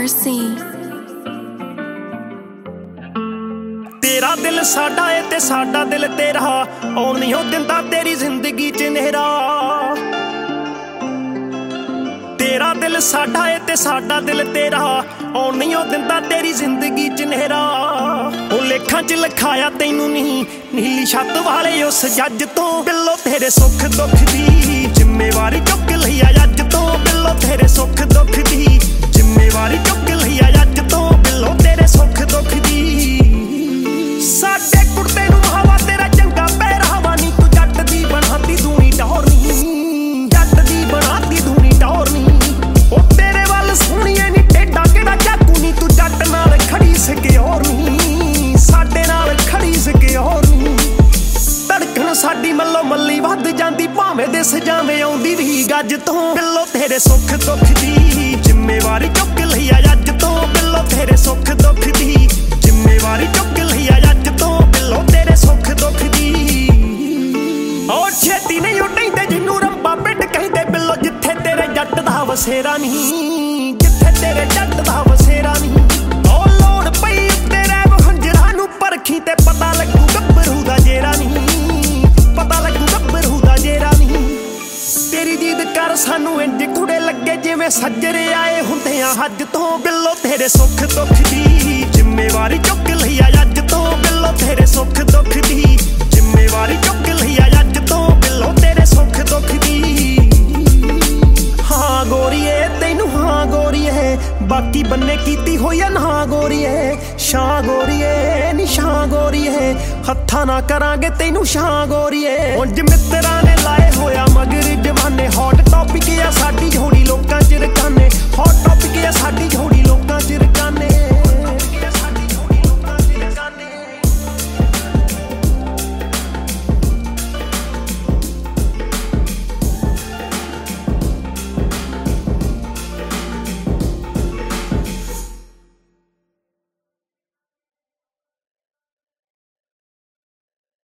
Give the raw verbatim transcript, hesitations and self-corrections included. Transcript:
Mercy। तेरा दिल साडा है ते साडा दिल तेरा, आउण नहीं हो दिंदा तेरी जिंदगी च नेहरा। तेरा दिल साडा है ते साडा दिल तेरा, आउण नहीं हो दिंदा तेरी जिंदगी च नेहरा। ओ लेखां च लिखाया तैनू नहीं, नीली छत वाले उस जज तो। बिल्लो तेरे सुख दुख दी जिम्मेवारी चुक लई अज तो। बिल्लो तेरे सुख दुख दी जिम्मेवारी चुक लई अज तो। बिल्लो तेरे सुख दुख दी साडे कुर्ते नूं हवा तेरा चंगा पहरावा नी। तू जट दी बनाती दूनी टौरनी, जट दी बनाती दूनी टौरनी। ओ तेरे वल सोहणीए नी टेढ़ा केड़ा चाकू नी। तू जट नाल खड़ी सिक्योर नी, साडे नाल खड़ी सिक्योर नी। धड़कन साडी मल्लो मल्ली वध जांदी, भावें दिस जावें आउंदी भी गज तो। बिल्लो तेरे सुख दुख दी जिम्मेवारी चुक लई अज तो। बिल्लो तेरे सुख दुख दी जिम्मेवारी चुक लई अज तो। बिल्लो तेरे सुख दुख दी ओ छेती नहीं उठैंदे जिन्नू रंबा पिंड कहंदे। बिल्लो जिथे तेरे जट दा वसेरा नहीं, जिथे तेरे जट दा वसेरा नहीं। ओ लोड़ पई तेरे वहंजरा नूं परखी ते पता लगू गब्बरू दा जेरा नहीं, पता लगू गब्बरू दा जेरा नहीं। तेरी जीद कर सानू इंज कुड़े लगे जिवें सज्जरे आए हुंदे आ हज तो। बिल्लो तेरे सुख दुख दी जिम्मेवारी चुक लई अज तो। बिल्लो तेरे सुख दुख दी जिम्मेवारी चुक लई अज तो। बिल्लो तेरे सुख दुख दी हाँ गोरीए तैनू हाँ गोरीए, बाकी बन्ने कीती होई आ ना गोरीए। शां गोरीए नी शां गोरीए, हत्था ना करांगे तैनू शां गोरीए। उंज मित्र